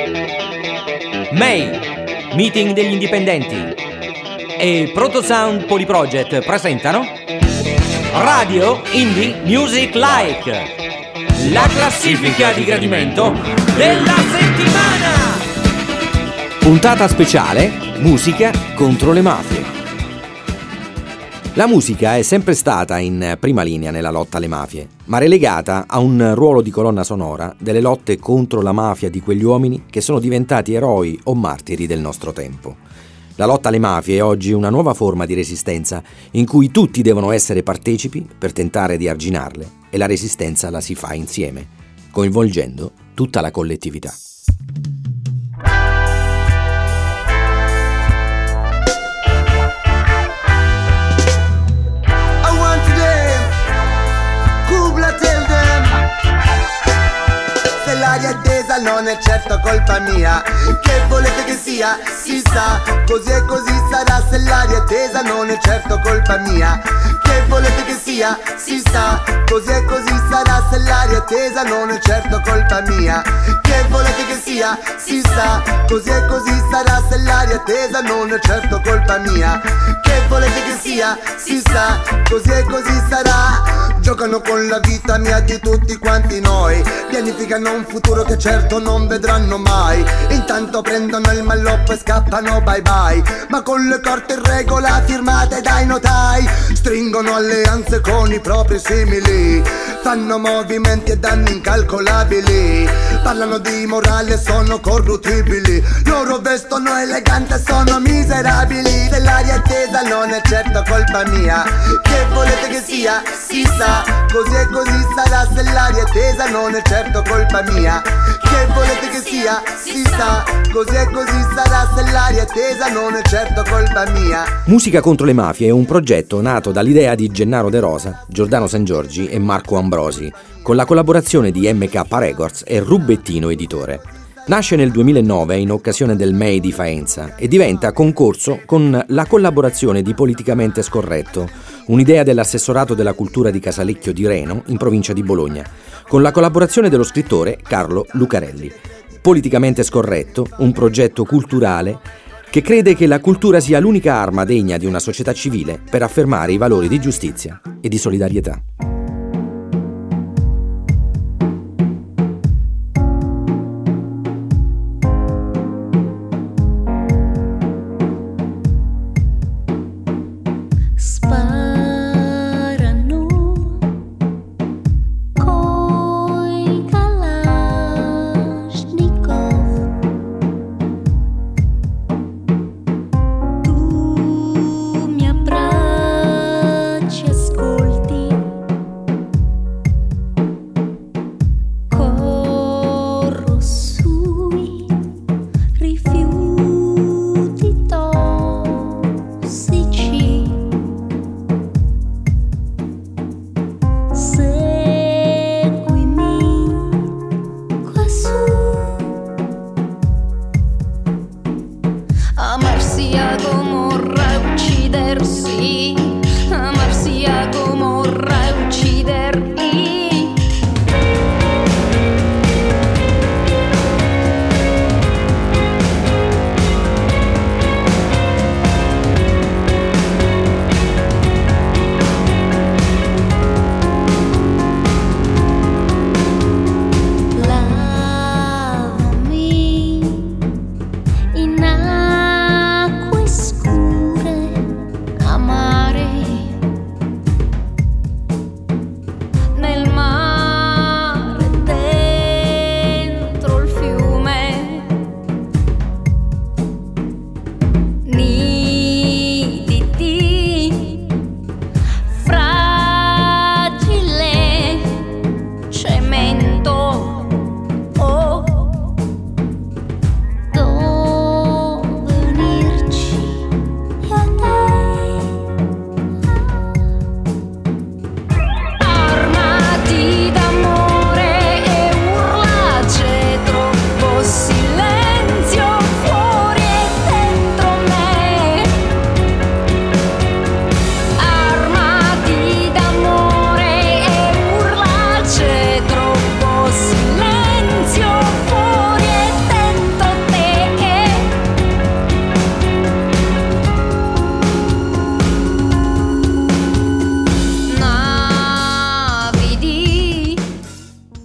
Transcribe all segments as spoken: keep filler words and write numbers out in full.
M E I, Meeting degli Indipendenti e Protosound Polyproject presentano Radio Indie Music Like, la classifica di gradimento della settimana. Puntata speciale, musica contro le mafie. La musica è sempre stata in prima linea nella lotta alle mafie, ma relegata a un ruolo di colonna sonora delle lotte contro la mafia di quegli uomini che sono diventati eroi o martiri del nostro tempo. La lotta alle mafie è oggi una nuova forma di resistenza in cui tutti devono essere partecipi per tentare di arginarle, e la resistenza la si fa insieme, coinvolgendo tutta la collettività. L'aria è tesa, non è certo colpa mia. Che volete che sia? Si sa, così e così sarà. Se l'aria è tesa, non è certo colpa mia. Che volete che sia? Si sa, così e così sarà. Se l'aria è tesa, non è certo colpa mia. Che volete che sia? Si sa, così e così sarà. Se l'aria è tesa, non è certo colpa mia. Che volete che sia? Si sa, così e così sarà. Giocano con la vita mia di tutti quanti noi, pianificano un futuro che certo non vedranno mai. Intanto prendono il malloppo e scappano bye bye, ma con le corte in regola firmate dai notai. Stringono alleanze con i propri simili, fanno movimenti e danni incalcolabili. Parlano di morale, sono corruttibili. Loro vestono elegante e sono miserabili. Se l'aria è tesa non è certo colpa mia. Che volete che sia? Si sa, così e così sarà. Se l'aria è tesa non è certo colpa mia. Che volete che sia? Si sa, così e così sarà. Se l'aria è tesa non è certo colpa mia. Musica contro le mafie è un progetto nato dall'idea di Gennaro De Rosa, Giordano San Giorgi e Marco Ambrosi, con la collaborazione di M K Records e Rubettino Editore. Nasce nel duemilanove in occasione del M E I di Faenza e diventa concorso con la collaborazione di Politicamente Scorretto, un'idea dell'assessorato della cultura di Casalecchio di Reno, in provincia di Bologna, con la collaborazione dello scrittore Carlo Lucarelli. Politicamente Scorretto, un progetto culturale che crede che la cultura sia l'unica arma degna di una società civile per affermare i valori di giustizia e di solidarietà.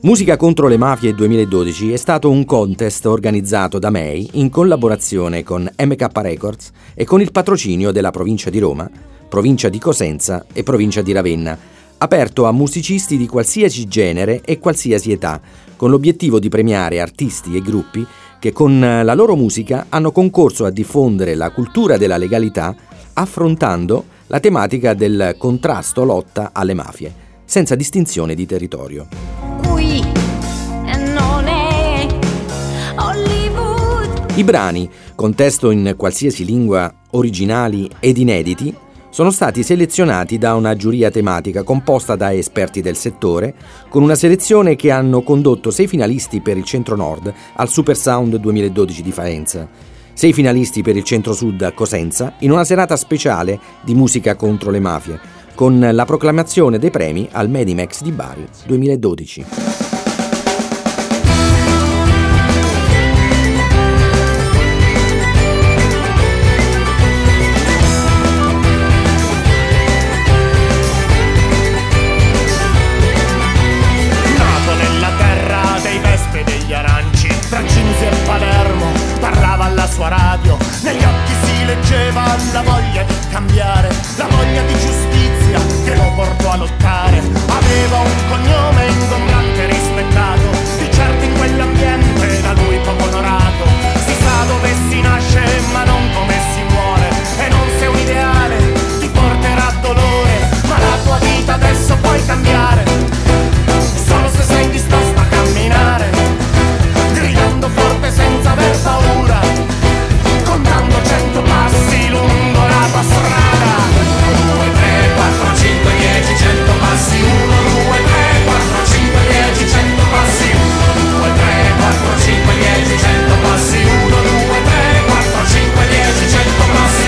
Musica contro le mafie duemiladodici è stato un contest organizzato da M E I in collaborazione con M K Records e con il patrocinio della provincia di Roma, provincia di Cosenza e provincia di Ravenna, aperto a musicisti di qualsiasi genere e qualsiasi età, con l'obiettivo di premiare artisti e gruppi che con la loro musica hanno concorso a diffondere la cultura della legalità affrontando la tematica del contrasto lotta alle mafie, senza distinzione di territorio. Qui non è Hollywood. I brani, con testo in qualsiasi lingua, originali ed inediti, sono stati selezionati da una giuria tematica composta da esperti del settore, con una selezione che hanno condotto sei finalisti per il Centro-Nord al Super Sound duemiladodici di Faenza, sei finalisti per il Centro-Sud a Cosenza, in una serata speciale di musica contro le mafie, con la proclamazione dei premi al Medimex di Bari duemiladodici. Radio, negli occhi si leggeva la voglia di cambiare, la voglia di giustizia che lo portò a lottare. Aveva un cognome ingombrante rispettato, di certo in quell'ambiente da lui poco onorato. Si sa dove si nasce ma non come si muore, e non se un ideale ti porterà dolore, ma la tua vita adesso puoi cambiare, solo se sei disposta a camminare, gridando forte senza aver paura, contando cento passi lungo la tua strada. uno, due, tre, quattro, cinque, dieci, cento passi. uno, due, tre, quattro, cinque, dieci, cento passi. uno, due, tre, quattro, cinque, dieci, cento passi. uno, due, tre, quattro, cinque, dieci, cento passi.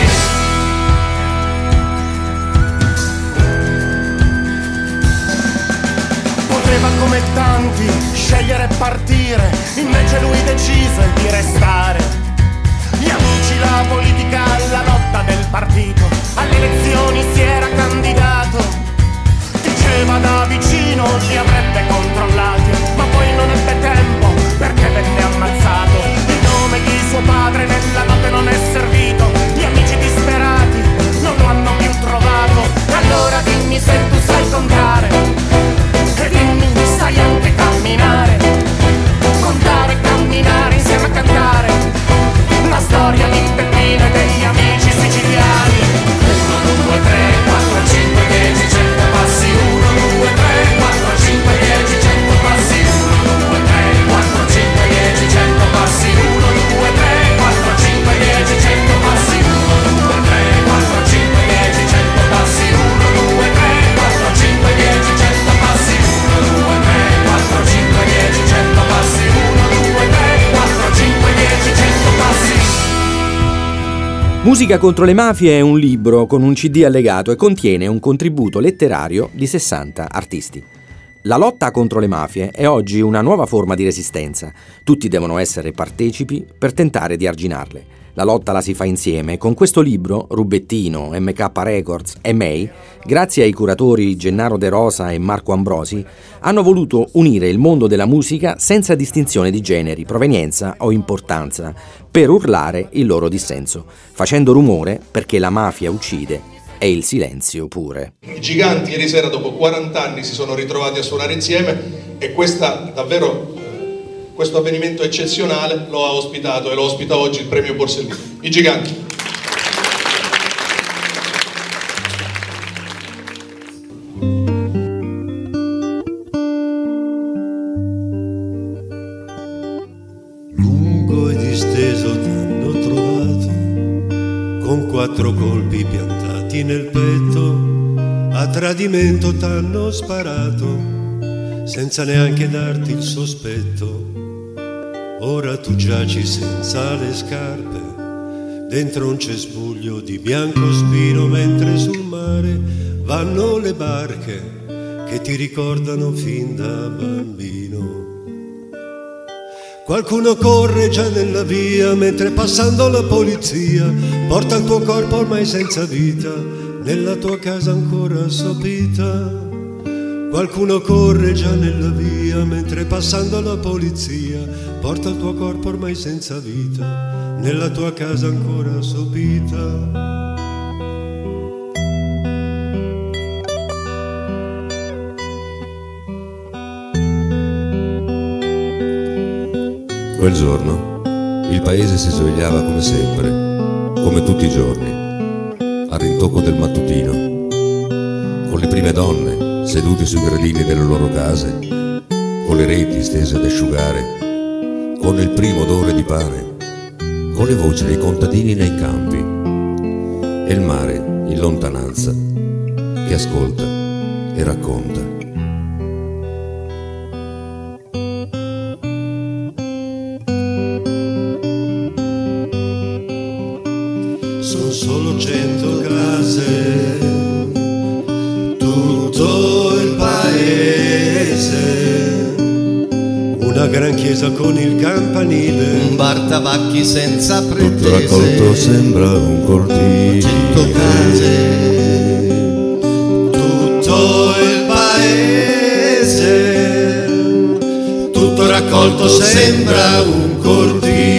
Poteva come tanti scegliere e partire, invece lui decise di restare. Gli amici, la politica, la lotta del partito, alle elezioni si era candidato. Diceva da vicino li avrebbe controllati, ma poi non ebbe tempo perché venne ammazzato. Il nome di suo padre nella notte non è servito, gli amici disperati non lo hanno più trovato. Allora dimmi se tu sai contare, e dimmi sai anche camminare, contare e camminare insieme a cantare la storia di Peppino e degli amici siciliani. uno, due, tre, quattro, cinque, dieci, cento passi. uno, due, tre, quattro, cinque, dieci, cento passi. uno, due, tre, quattro, cinque, dieci, cento passi. uno, due, tre, quattro, cinque, dieci, cento passi. uno, due, tre, quattro, cinque, dieci, cento passi. uno, due, tre, quattro, cinque, dieci, cento passi. uno, due, tre, quattro, cinque, dieci, cento passi. uno, due, tre, quattro, cinque, dieci, cento passi. Musica contro le mafie è un libro con un C D allegato e contiene un contributo letterario di sessanta artisti. La lotta contro le mafie è oggi una nuova forma di resistenza. Tutti devono essere partecipi per tentare di arginarle. La lotta la si fa insieme. Con questo libro, Rubettino, M K Records e M E I, grazie ai curatori Gennaro De Rosa e Marco Ambrosi, hanno voluto unire il mondo della musica senza distinzione di generi, provenienza o importanza, per urlare il loro dissenso, facendo rumore perché la mafia uccide e il silenzio pure. I Giganti ieri sera dopo quaranta anni si sono ritrovati a suonare insieme e questa davvero questo avvenimento eccezionale lo ha ospitato e lo ospita oggi il premio Borsellino. I Giganti. Lungo e disteso t'hanno trovato, con quattro colpi piantati nel petto, a tradimento t'hanno sparato, senza neanche darti il sospetto. Ora tu giaci senza le scarpe, dentro un cespuglio di bianco spino, mentre sul mare vanno le barche che ti ricordano fin da bambino. Qualcuno corre già nella via, mentre passando la polizia porta il tuo corpo ormai senza vita nella tua casa ancora sopita. Qualcuno corre già nella via mentre passando la polizia porta il tuo corpo ormai senza vita nella tua casa ancora sopita. Quel giorno il paese si svegliava come sempre, come tutti i giorni, al rintocco del mattutino, con le prime donne seduti sui gradini delle loro case, con le reti stese ad asciugare, con il primo odore di pane, con le voci dei contadini nei campi e il mare in lontananza che ascolta e racconta. Sono solo cento case, tutto il paese, una gran chiesa con il campanile, un bar tabacchi senza pretese, tutto raccolto sembra un cortile, cento case, tutto il paese, tutto raccolto sembra un cortile.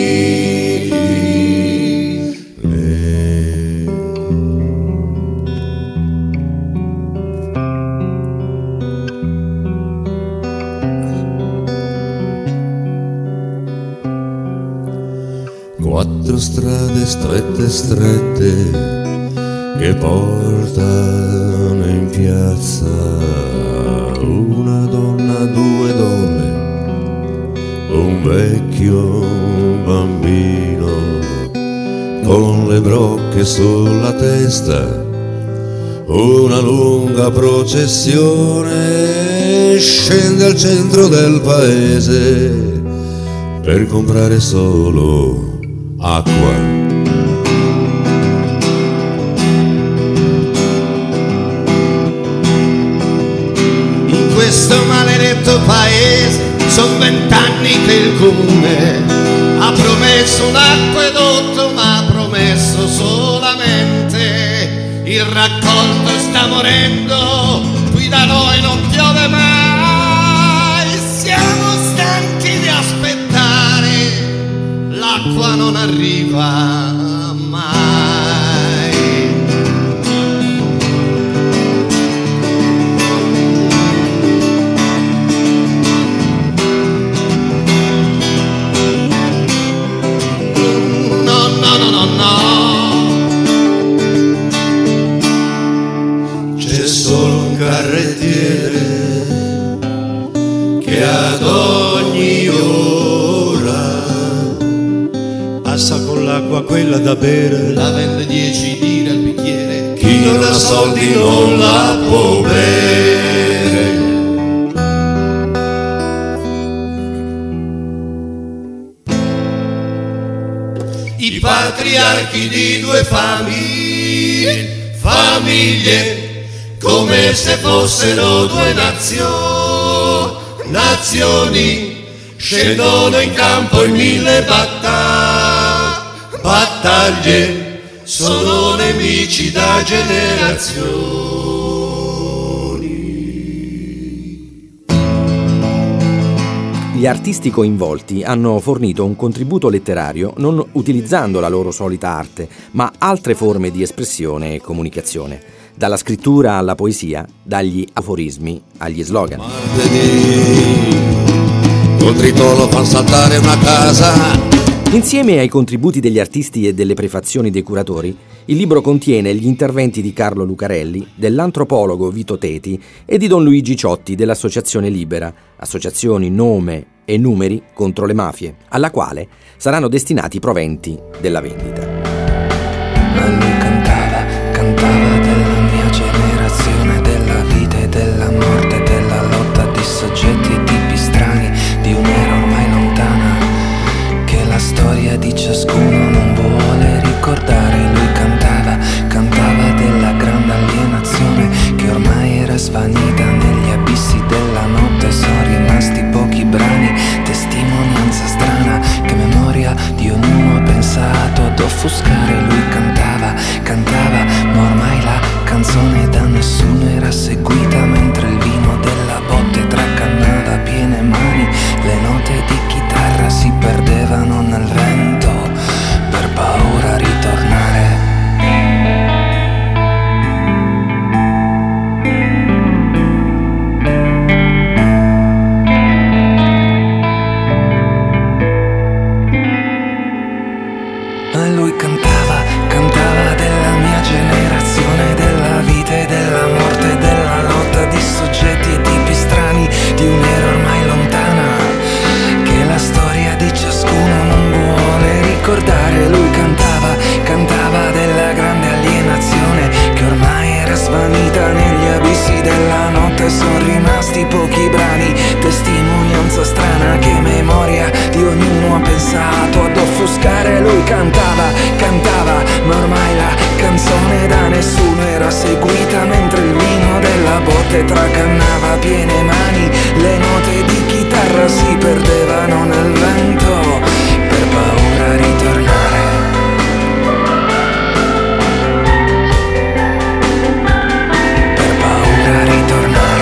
Quattro strade strette strette che portano in piazza, una donna, due donne, un vecchio bambino con le brocche sulla testa, una lunga processione scende al centro del paese per comprare solo acqua. In questo maledetto paese son vent'anni che il comune ha promesso un acquedotto, ma ha promesso solamente il raccolto. Sta morendo, qui da noi non piove mai, siamo stanchi di aspettare, l'acqua non arriva mai. No, no, no, no, no. C'è solo un carrettiere che ad ogni ora passa con l'acqua quella da bere, La vende dieci lire al bicchiere, chi non ha soldi non la può bere. i patriarchi di due famiglie, famiglie, come se fossero due nazioni, nazioni, scendono in campo in mille battaglie, battaglie, sono nemici da generazioni. Gli artisti coinvolti hanno fornito un contributo letterario non utilizzando la loro solita arte, ma altre forme di espressione e comunicazione, dalla scrittura alla poesia, dagli aforismi agli slogan. Martedì, col tritolo fan saltare una casa. Insieme ai contributi degli artisti e delle prefazioni dei curatori, il libro contiene gli interventi di Carlo Lucarelli, dell'antropologo Vito Teti e di Don Luigi Ciotti dell'Associazione Libera, associazioni Nome e Numeri contro le mafie, alla quale saranno destinati i proventi della vendita. Ma lui cantava, cantava della mia generazione, della vita e della morte, della lotta di soggetti e tipi strani, di un'era ormai lontana, che la storia di ciascuno non vuole ricordare. Lui cantava, cantava della grande alienazione, che ormai era svanita negli abissi della notte. Sono rimasti pochi brani, testimonianza strana, che memoria di ognuno ha pensato ad offuscare. Lui cantava, ricordare. Lui cantava, cantava della grande alienazione che ormai era svanita negli abissi della notte. Sono rimasti pochi brani, testimonianza strana che memoria di ognuno ha pensato ad offuscare. Lui cantava, cantava, ma ormai la canzone da nessuno era seguita, mentre il vino della botte tracannava piene mani. Le note di chitarra si perdevano nel vento per paura di tornare. Per paura di tornare.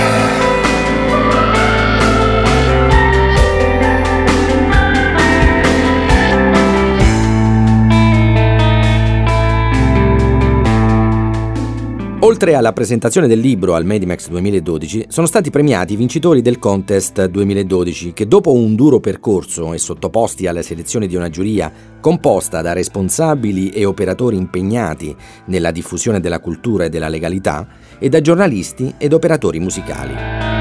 Oltre alla presentazione del libro al Medimax duemiladodici, sono stati premiati i vincitori del Contest duemiladodici che, dopo un duro percorso e sottoposti alla selezione di una giuria composta da responsabili e operatori impegnati nella diffusione della cultura e della legalità, e da giornalisti ed operatori musicali.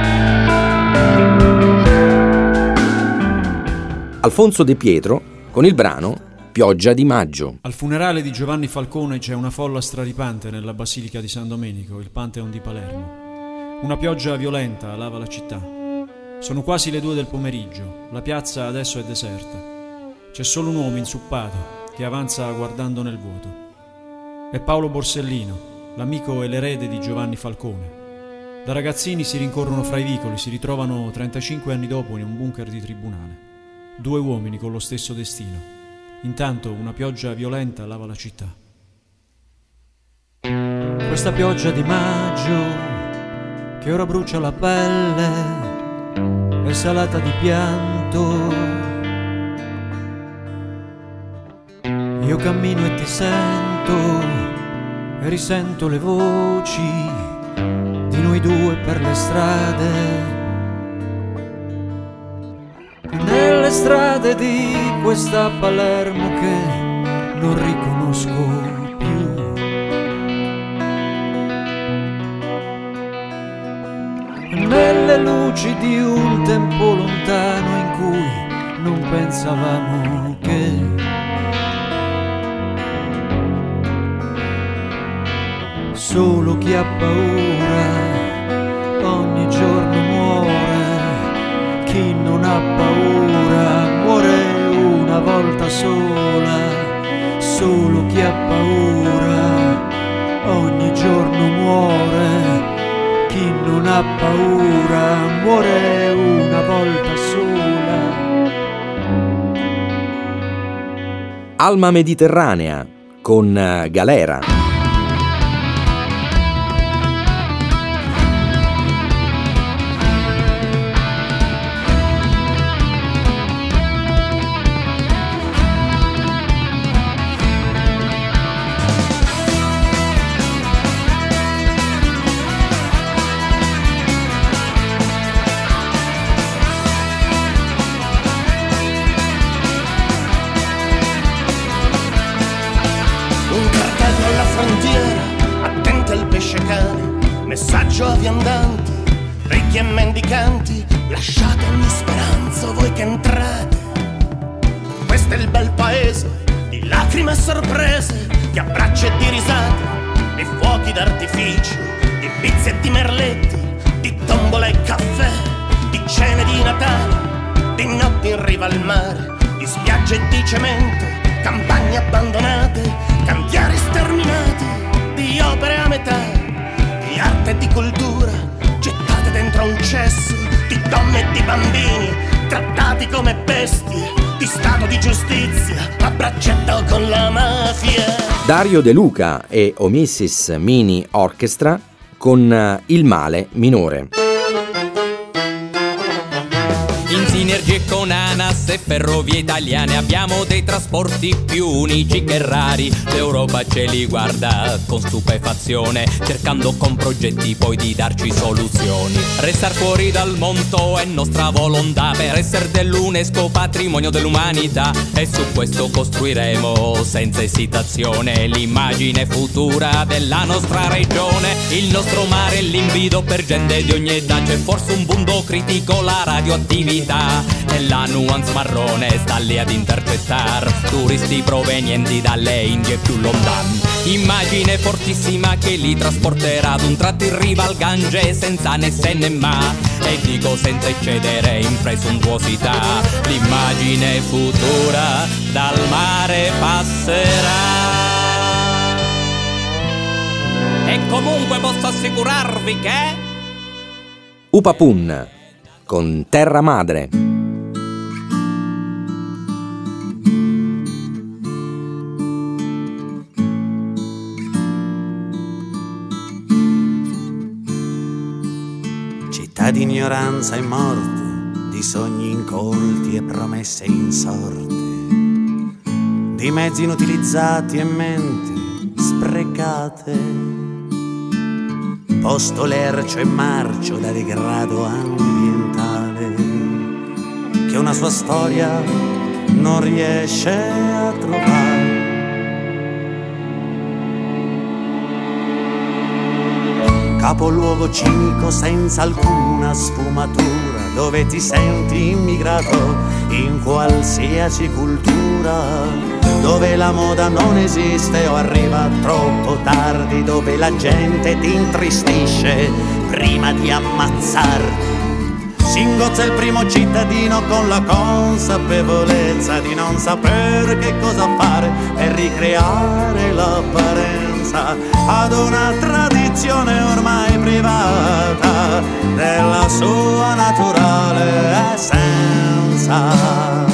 Alfonso De Pietro con il brano Pioggia di maggio. Al funerale di Giovanni Falcone c'è una folla straripante nella Basilica di San Domenico, il Pantheon di Palermo. Una pioggia violenta lava la città. Sono quasi le due del pomeriggio, la piazza adesso è deserta. C'è solo un uomo insuppato che avanza guardando nel vuoto. È Paolo Borsellino, l'amico e l'erede di Giovanni Falcone. Da ragazzini si rincorrono fra i vicoli, si ritrovano trentacinque anni dopo in un bunker di tribunale. Due uomini con lo stesso destino. Intanto una pioggia violenta lava la città. Questa pioggia di maggio che ora brucia la pelle è salata di pianto. Io cammino e ti sento e risento le voci di noi due per le strade. Nelle strade di questa Palermo che non riconosco più. Nelle luci di un tempo lontano in cui non pensavamo che solo chi ha paura ogni giorno muore. Chi non ha paura muore una volta sola. Solo chi ha paura ogni giorno muore. Chi non ha paura muore una volta sola. Alma Mediterranea con Galera. Messaggio a viandanti, ricchi e mendicanti, lasciate ogni speranza voi che entrate. Questo è il bel paese di lacrime e sorprese, di abbracci e di risate, di fuochi d'artificio, di pizze e di merletti, di tombole e caffè, di cene di Natale, di notti in riva al mare, di spiagge di cemento, campagne abbandonate, cantieri sterminati, di opere a metà, di arte e di cultura gettate dentro un cesso, di donne e di bambini trattati come bestie, di stato di giustizia a braccetto con la mafia. Dario De Luca e Omissis Mini Orchestra con Il male minore. In sinergia con ANAS e Ferrovie Italiane abbiamo dei trasporti più unici che rari. L'Europa ce li guarda con stupefazione, cercando con progetti poi di darci soluzioni. Restar fuori dal mondo è nostra volontà, per essere dell'UNESCO patrimonio dell'umanità. E su questo costruiremo senza esitazione l'immagine futura della nostra regione. Il nostro mare è limpido per gente di ogni età. C'è forse un punto critico, la radioattività, e la nuance marrone sta lì ad intercettar turisti provenienti dalle Indie più lontane. Immagine fortissima che li trasporterà ad un tratto in riva al Gange senza né se né ma, e dico senza eccedere in presuntuosità. L'immagine futura dal mare passerà. E comunque posso assicurarvi che Upapun con Terra Madre. Città di ignoranza e morte, di sogni incolti e promesse insorte, di mezzi inutilizzati e menti sprecate, posto lercio e marcio da degrado ambientale, che una sua storia non riesce a trovare. Capoluogo cinico senza alcuna sfumatura, dove ti senti immigrato in qualsiasi cultura, dove la moda non esiste o arriva troppo tardi, dove la gente ti intristisce prima di ammazzarti. Si ingozza il primo cittadino con la consapevolezza di non sapere che cosa fare per ricreare l'apparenza ad una tradizione ormai privata della sua naturale essenza.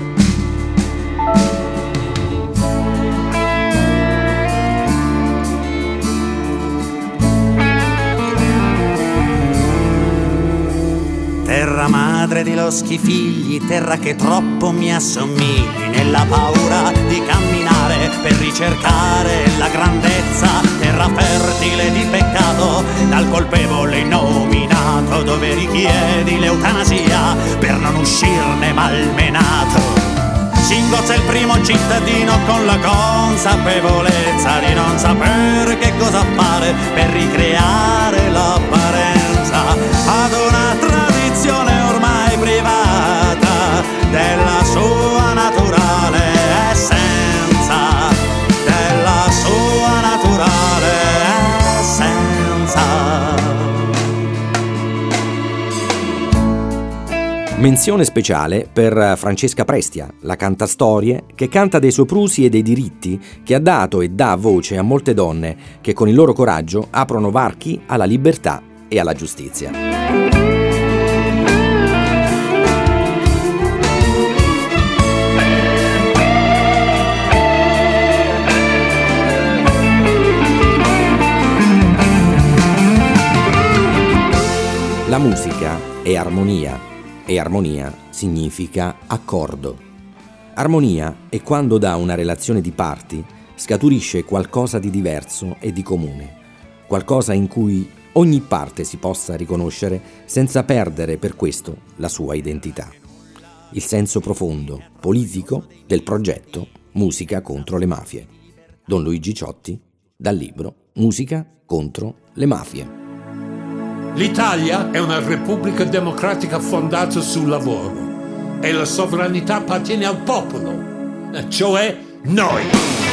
Terra madre di loschi figli, terra che troppo mi assomigli, nella paura di camminare per ricercare la grandezza, terra fertile di peccato, dal colpevole innominato, dove richiedi l'eutanasia per non uscirne malmenato. Si ingozza il primo cittadino con la consapevolezza di non sapere che cosa fare per ricreare l'apparenza ad una tradizione ormai privata della sua naturale essenza, della sua naturale essenza. Menzione speciale per Francesca Prestia, la cantastorie che canta dei soprusi e dei diritti, che ha dato e dà voce a molte donne che con il loro coraggio aprono varchi alla libertà e alla giustizia. La musica è armonia. E armonia significa accordo. Armonia è quando da una relazione di parti scaturisce qualcosa di diverso e di comune, qualcosa in cui ogni parte si possa riconoscere senza perdere per questo la sua identità. Il senso profondo, politico del progetto Musica contro le mafie. Don Luigi Ciotti, dal libro Musica contro le mafie. L'Italia è una repubblica democratica fondata sul lavoro e la sovranità appartiene al popolo, cioè noi.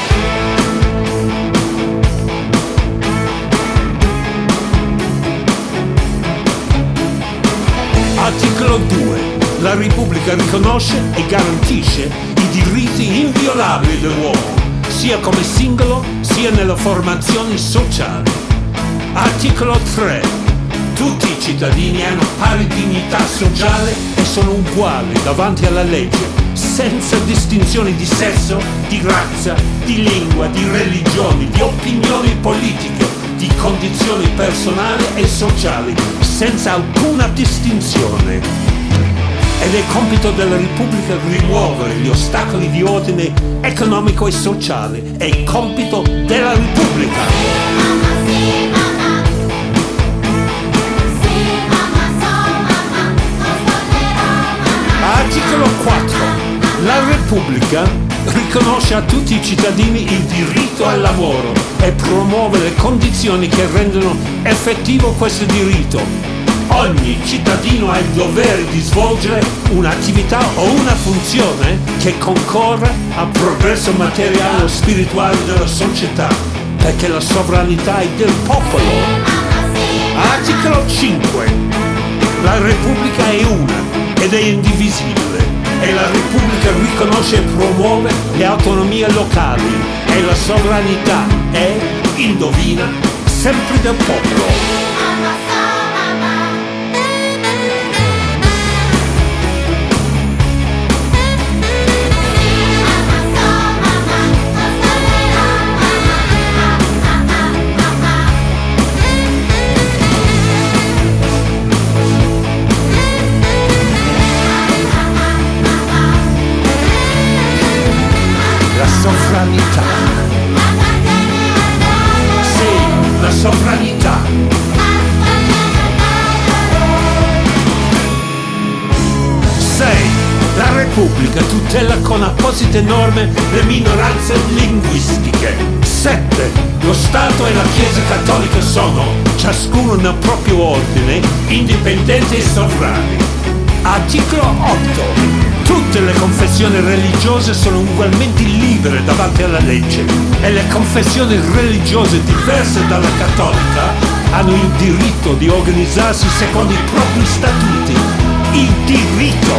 Articolo due. La Repubblica riconosce e garantisce i diritti inviolabili dell'uomo, sia come singolo sia nelle formazioni sociali. Articolo tre. Tutti i cittadini hanno pari dignità sociale e sono uguali davanti alla legge, senza distinzioni di sesso, di razza, di lingua, di religioni, di opinioni politiche, di condizioni personali e sociali, senza alcuna distinzione. Ed è compito della Repubblica rimuovere gli ostacoli di ordine economico e sociale. È compito della Repubblica. Articolo quattro. La Repubblica riconosce a tutti i cittadini il diritto al lavoro e promuove le condizioni che rendono effettivo questo diritto. Ogni cittadino ha il dovere di svolgere un'attività o una funzione che concorra al progresso materiale o spirituale della società, perché la sovranità è del popolo. Articolo cinque. La Repubblica è una ed è indivisibile e la Repubblica riconosce e promuove le autonomie locali e la sovranità è, indovina, sempre del popolo. Sovranità. Sì, la sovranità. sei. La Repubblica tutela con apposite norme le minoranze linguistiche. sette. Lo Stato e la Chiesa Cattolica sono, ciascuno nel proprio ordine, indipendenti e sovrani. Articolo otto. Tutte le confessioni religiose sono ugualmente libere davanti alla legge e le confessioni religiose diverse dalla cattolica hanno il diritto di organizzarsi secondo i propri statuti. Il diritto!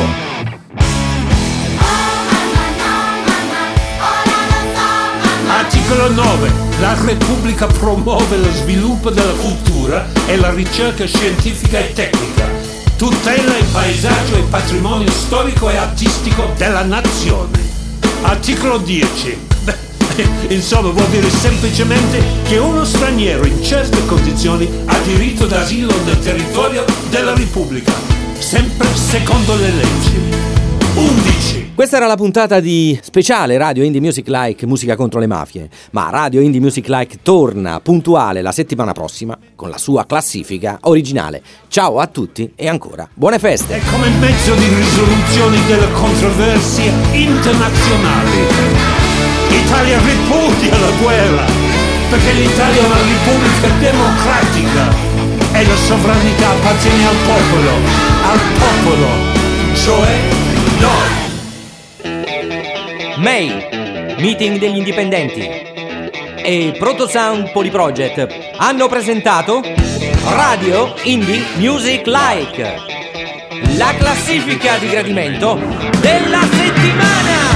Articolo nove. La Repubblica promuove lo sviluppo della cultura e la ricerca scientifica e tecnica. Tutela il paesaggio e il patrimonio storico e artistico della nazione. Articolo dieci. Insomma, vuol dire semplicemente che uno straniero in certe condizioni ha diritto d'asilo nel territorio della Repubblica, sempre secondo le leggi. undici. Questa era la puntata di speciale Radio Indie Music Like, musica contro le mafie. Ma Radio Indie Music Like torna puntuale la settimana prossima con la sua classifica originale. Ciao a tutti e ancora buone feste. E come mezzo di risoluzione delle controversie internazionali, Italia ripudia la guerra, perché l'Italia è una repubblica democratica e la sovranità appartiene al popolo, al popolo, cioè noi. M E I, Meeting degli Indipendenti e Protosound Polyproject hanno presentato Radio Indie Music Like, la classifica di gradimento della settimana.